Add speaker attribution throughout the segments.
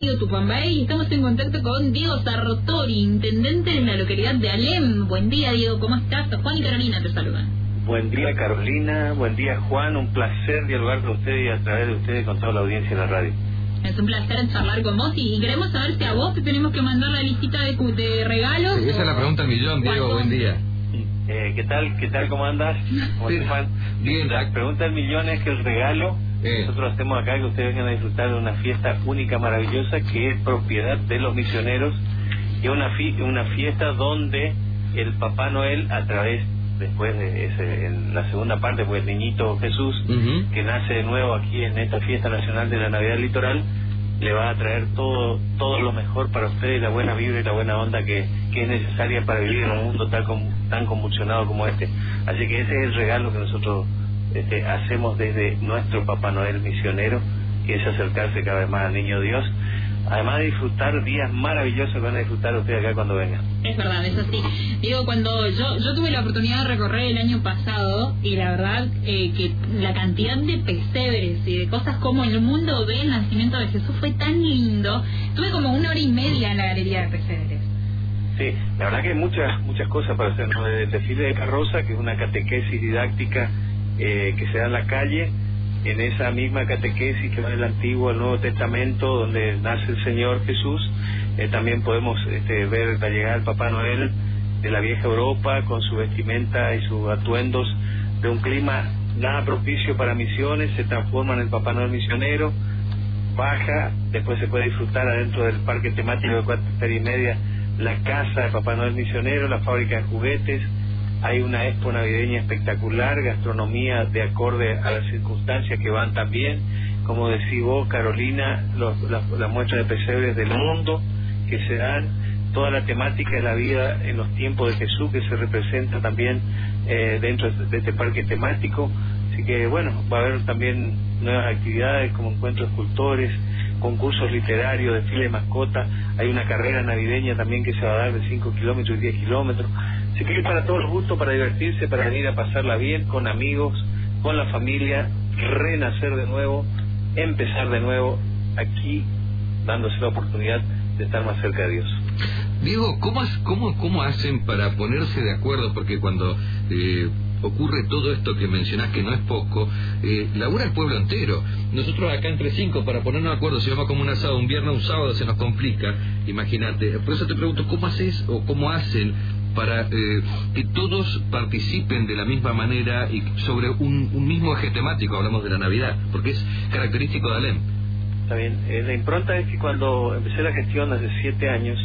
Speaker 1: Tupambay, y estamos en contacto con Diego Sartori, intendente de la localidad de Alem. Buen día, Diego, ¿cómo estás? Juan y Carolina te saludan.
Speaker 2: Buen día, Carolina. Buen día, Juan. Un placer dialogar con ustedes y a través de ustedes con toda la audiencia de la radio.
Speaker 1: Es un placer charlar con vos y queremos saber si a vos te tenemos que mandar la listita de regalos.
Speaker 3: Sí, esa es la pregunta del millón, Diego. Buen día.
Speaker 2: ¿Qué tal? ¿Cómo andas? ¿Cómo
Speaker 3: Sí,
Speaker 2: Juan?
Speaker 3: bien.
Speaker 2: La pregunta del millón es que el regalo nosotros hacemos acá, que ustedes vengan a disfrutar de una fiesta única, maravillosa, que es propiedad de los misioneros, y una fiesta donde el Papá Noel, a través, después de en la segunda parte, pues el niñito Jesús, que nace de nuevo aquí en esta fiesta nacional de la Navidad Litoral, le va a traer todo lo mejor para ustedes, la buena vibra y la buena onda que es necesaria para vivir en un mundo tan convulsionado como este. Así que ese es el regalo que nosotros hacemos desde nuestro Papá Noel misionero, que es acercarse cada vez más al Niño Dios, además de disfrutar días maravillosos que van a disfrutar ustedes acá cuando vengan.
Speaker 1: Es verdad, es así. Digo, cuando yo tuve la oportunidad de recorrer el año pasado, y la verdad que la cantidad de pesebres y de cosas como el mundo ve el nacimiento de Jesús fue tan lindo. Tuve como 1 hora y media en la galería de pesebres.
Speaker 2: Sí, la verdad que hay muchas cosas para hacer, ¿no? Desde el desfile de carroza, que es una catequesis didáctica que se da en la calle, en esa misma catequesis que va del Antiguo al Nuevo Testamento, donde nace el Señor Jesús. También podemos ver la llegada del Papá Noel de la vieja Europa, con su vestimenta y sus atuendos de un clima nada propicio para misiones, se transforma en el Papá Noel misionero, baja, después se puede disfrutar adentro del parque temático de 4:30 la casa de Papá Noel misionero, la fábrica de juguetes. Hay una expo navideña espectacular, gastronomía de acorde a las circunstancias que van también, como decís vos, Carolina, la muestra de pesebres del mundo que se dan, toda la temática de la vida en los tiempos de Jesús que se representa también dentro de este parque temático. Así que bueno, va a haber también nuevas actividades como encuentros de escultores, concursos literarios, desfile de mascota. Hay una carrera navideña también que se va a dar de 5 kilómetros y 10 kilómetros. Así que para todos los gustos, para divertirse, para venir a pasarla bien, con amigos, con la familia, renacer de nuevo, empezar de nuevo, aquí dándose la oportunidad de estar más cerca de Dios.
Speaker 3: Diego, ¿cómo hacen para ponerse de acuerdo? Porque cuando ocurre todo esto que mencionás, que no es poco, labura el pueblo entero. Nosotros acá entre 5, para ponernos de acuerdo, si vamos como un asado, un viernes, un sábado, se nos complica, imagínate. Por eso te pregunto, ¿cómo haces o cómo hacen para que todos participen de la misma manera y sobre un mismo eje temático? Hablamos de la Navidad, porque es característico de Alem.
Speaker 2: Está bien. La impronta es que cuando empecé la gestión hace 7 años,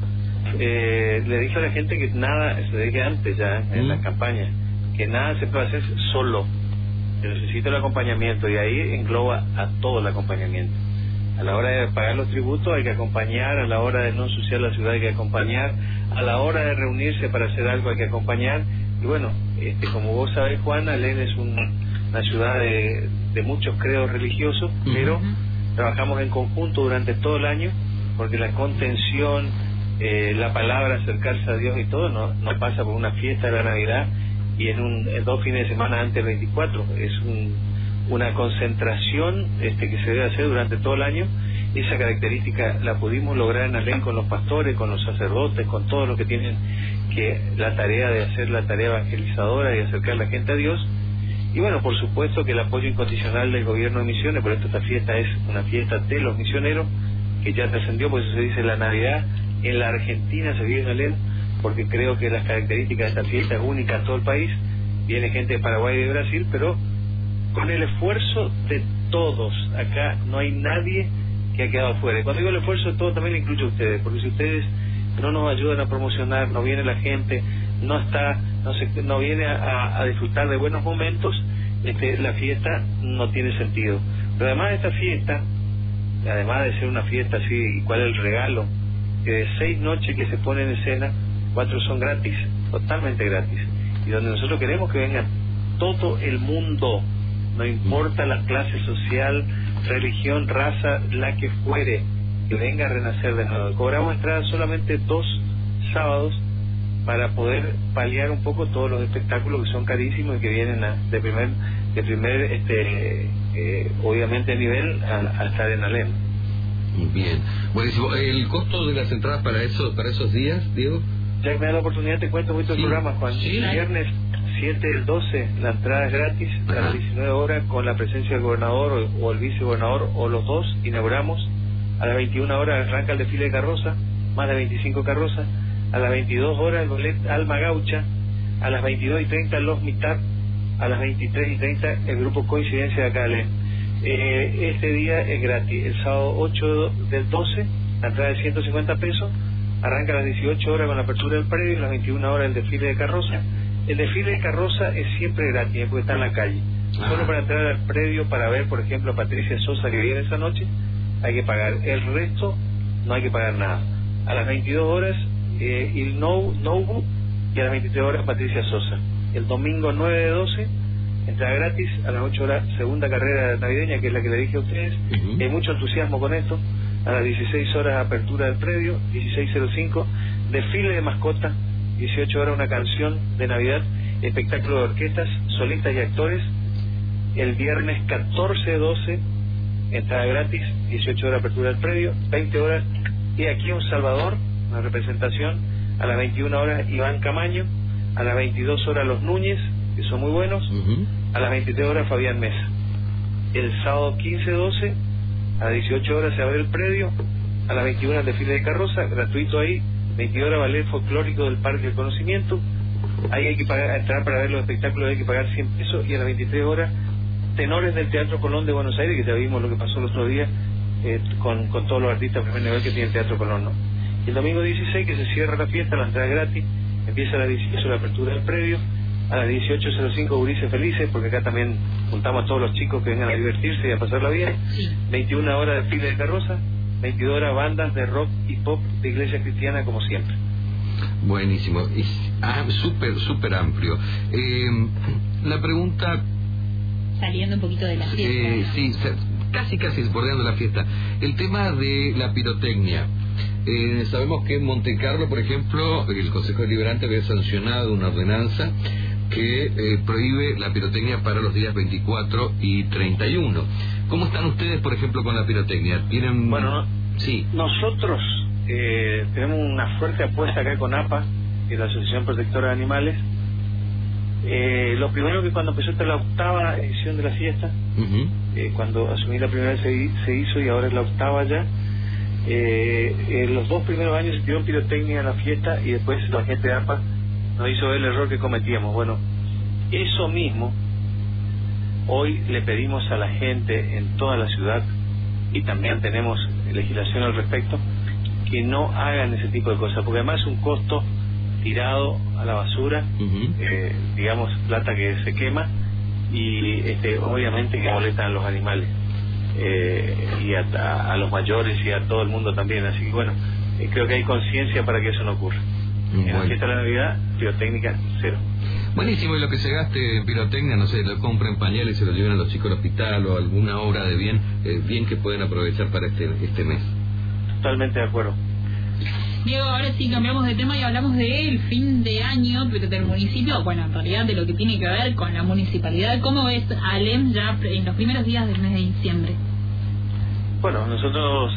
Speaker 2: le dije a la gente que nada, se dije antes ya en la campaña, que nada se puede hacer solo, que necesito el acompañamiento, y ahí engloba a todo el acompañamiento. A la hora de pagar los tributos hay que acompañar, a la hora de no ensuciar la ciudad hay que acompañar, a la hora de reunirse para hacer algo hay que acompañar. Y bueno, como vos sabés, Juan, Alem es una ciudad de muchos credos religiosos, pero trabajamos en conjunto durante todo el año, porque la contención, la palabra, acercarse a Dios y todo, no pasa por una fiesta de la Navidad y en 2 fines de semana antes del 24. Es una concentración que se debe hacer durante todo el año. Esa característica la pudimos lograr en Alem con los pastores, con los sacerdotes, con todos los que tienen la tarea de hacer la tarea evangelizadora y acercar a la gente a Dios. Y bueno, por supuesto que el apoyo incondicional del gobierno de Misiones. Por esto esta fiesta es una fiesta de los misioneros, que ya trascendió, por eso se dice la Navidad en la Argentina se vive en Alem, porque creo que las características de esta fiesta es única en todo el país. Viene gente de Paraguay y de Brasil, pero con el esfuerzo de todos. Acá no hay nadie que ha quedado afuera. Y cuando digo el esfuerzo de todos, también incluyo a ustedes, porque si ustedes no nos ayudan a promocionar, no viene la gente, no viene a disfrutar de buenos momentos, la fiesta no tiene sentido. Pero además de esta fiesta, además de ser una fiesta así, ¿y cuál es el regalo? Que de 6 noches que se ponen en escena, 4 son gratis, totalmente gratis, y donde nosotros queremos que venga todo el mundo, no importa la clase social, religión, raza, la que fuere, que venga a renacer de nuevo. Cobramos entradas solamente 2 sábados para poder paliar un poco todos los espectáculos que son carísimos y que vienen de primer obviamente nivel a estar en Alem.
Speaker 3: Bien, buenísimo. ¿El costo de las entradas para esos días, Diego?
Speaker 2: Ya que me da la oportunidad, te cuento mucho el programa, Juan.
Speaker 3: Sí.
Speaker 2: El viernes 7 del 12, la entrada es gratis. A las 19 horas, con la presencia del gobernador o el vicegobernador, o los dos, inauguramos. A las 21 horas arranca el desfile de carroza, más de 25 carrozas. A las 22 horas el ballet Alma Gaucha. A las 22:30 los Mitad. A las 23:30 el grupo Coincidencia de Acale. Este día es gratis. El sábado 8 del 12, la entrada de 150 pesos. Arranca a las 18 horas con la apertura del predio. A las 21 horas el desfile de carroza. El desfile de carroza es siempre gratis, porque está en la calle. Solo para entrar al predio, para ver, por ejemplo, a Patricia Sosa, que viene esa noche, hay que pagar. El resto no hay que pagar nada. A las 22 horas el Nobu, y a las 23 horas Patricia Sosa. El domingo 9 de 12, entrada gratis. A las 8 horas segunda carrera navideña, que es la que le dije a ustedes. Hay mucho entusiasmo con esto. A las 16 horas apertura del predio. 16:05 desfile de mascota. 18 horas una canción de Navidad, espectáculo de orquestas, solistas y actores. El viernes 14/12, entrada gratis. 18 horas apertura del predio. 20 horas y aquí en Salvador, una representación. A las 21 horas Iván Camaño. A las 22 horas Los Núñez, que son muy buenos. A las 23 horas Fabián Mesa. El sábado 15/12, a las 18 horas se abre el predio. A las 21 el desfile de carroza, gratuito ahí. 20 horas ballet folclórico del Parque del Conocimiento. Ahí hay que pagar, entrar para ver los espectáculos hay que pagar 100 pesos. Y a las 23 horas tenores del Teatro Colón de Buenos Aires, que ya vimos lo que pasó el otro día con todos los artistas de primer nivel que tiene el Teatro Colón, ¿no? Y el domingo 16, que se cierra la fiesta, la entrada es gratis. Empieza a las 18 la apertura del predio. A las 18:05 Gurises Felices, porque acá también juntamos a todos los chicos que vengan a divertirse y a pasarla bien. 21 horas desfile de carroza. 22 horas bandas de rock y pop de Iglesia Cristiana, como siempre.
Speaker 3: Buenísimo. Súper amplio. La pregunta...
Speaker 1: Saliendo un poquito de la fiesta.
Speaker 3: Sí, casi bordeando la fiesta. El tema de la pirotecnia. Sabemos que en Montecarlo, por ejemplo, el Consejo Deliberante había sancionado una ordenanza que prohíbe la pirotecnia para los días 24 y 31. ¿Cómo están ustedes, por ejemplo, con la pirotecnia? ¿Tienen...?
Speaker 2: Bueno,
Speaker 3: sí.
Speaker 2: Nosotros tenemos una fuerte apuesta acá con APA, que es la Asociación Protectora de Animales. Lo primero que cuando empezó esta la 8ª edición de la fiesta, cuando asumí la primera vez se hizo y ahora es la 8ª ya. Los 2 primeros años se tiró pirotecnia en la fiesta y después la gente de APA nos hizo ver el error que cometíamos. Bueno, eso mismo hoy le pedimos a la gente en toda la ciudad, y también tenemos legislación al respecto, que no hagan ese tipo de cosas, porque además es un costo tirado a la basura, digamos, plata que se quema, y obviamente que molestan a los animales, y a los mayores y a todo el mundo también. Así que bueno, creo que hay conciencia para que eso no ocurra. En la fiesta de la Navidad, pirotécnica cero.
Speaker 3: Buenísimo. Y lo que se gaste en pirotecnia, no sé, lo compren pañales y se lo lleven a los chicos al hospital o alguna obra de bien que pueden aprovechar para este mes.
Speaker 2: Totalmente de acuerdo.
Speaker 1: Diego, ahora sí cambiamos de tema y hablamos del fin de año, pero del municipio, bueno, en realidad de lo que tiene que ver con la municipalidad. ¿Cómo ves, Alem, ya en los primeros días del mes de diciembre?
Speaker 2: Bueno, nosotros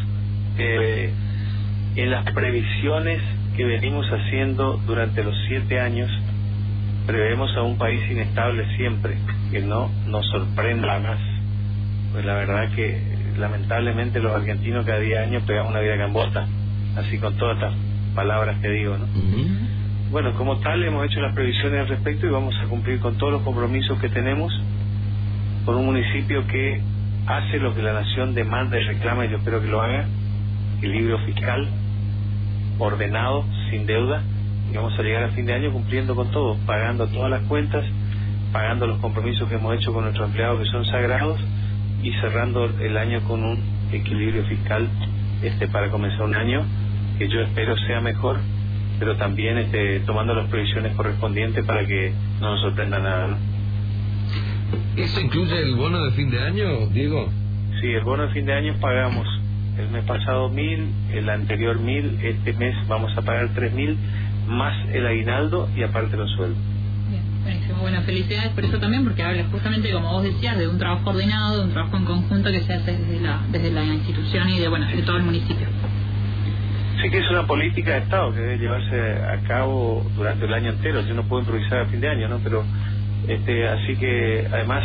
Speaker 2: en las previsiones que venimos haciendo durante los 7 años, prevemos a un país inestable siempre, que no nos sorprenda más. Pues la verdad que lamentablemente los argentinos cada 10 años pegamos una vida gambota, así con todas estas palabras que digo, ¿no? Bueno, como tal hemos hecho las previsiones al respecto y vamos a cumplir con todos los compromisos que tenemos con un municipio que hace lo que la nación demanda y reclama, y yo espero que lo haga: equilibrio fiscal, ordenado, sin deuda, y vamos a llegar a fin de año cumpliendo con todo, pagando todas las cuentas, pagando los compromisos que hemos hecho con nuestros empleados, que son sagrados, y cerrando el año con un equilibrio fiscal para comenzar un año que yo espero sea mejor, pero también tomando las previsiones correspondientes para que no nos sorprenda nada, ¿no?
Speaker 3: ¿Eso incluye el bono de fin de año, Diego?
Speaker 2: Sí, el bono de fin de año pagamos el mes pasado 1.000, el anterior 1.000, este mes vamos a pagar 3.000 más el aguinaldo y aparte los sueldos.
Speaker 1: Bien. Buenísimo, bueno, felicidades por eso también, porque habla justamente, como vos decías, de un trabajo ordenado, de un trabajo en conjunto que se hace desde la institución y de todo el municipio.
Speaker 2: Sí, que es una política de Estado que debe llevarse a cabo durante el año entero. Yo no puedo improvisar a fin de año, ¿no? Pero así que además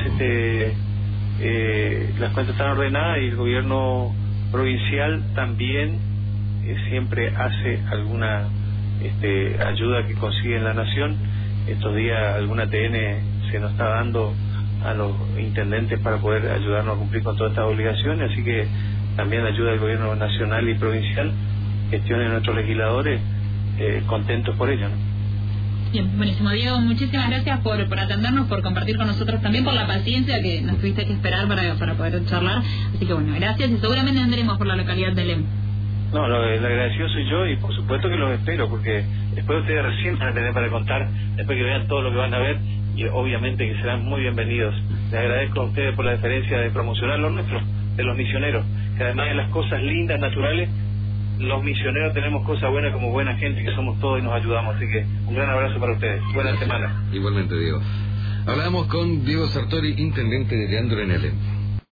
Speaker 2: las cuentas están ordenadas y el gobierno provincial también siempre hace alguna ayuda que consigue en la nación. Estos días alguna TN se nos está dando a los intendentes para poder ayudarnos a cumplir con todas estas obligaciones, así que también ayuda del gobierno nacional y provincial, gestiones de nuestros legisladores, contentos por ello, ¿no?
Speaker 1: Bien, buenísimo, Diego, muchísimas gracias por atendernos, por compartir con nosotros, también por la paciencia que nos tuviste que esperar para poder charlar, así que bueno, gracias y seguramente andaremos por la localidad de Lem.
Speaker 2: No, el agradecido soy yo y por supuesto que los espero, porque después ustedes recién van a tener para contar, después que vean todo lo que van a ver, y obviamente que serán muy bienvenidos. Les agradezco a ustedes por la deferencia de promocionar lo nuestro, de los misioneros, que además de las cosas lindas, naturales, los misioneros tenemos cosas buenas como buena gente que somos todos y nos ayudamos, así que un gran abrazo para ustedes. Buena semana.
Speaker 3: Igualmente, Diego. Hablamos con Diego Sartori, intendente de Leandro en Lem.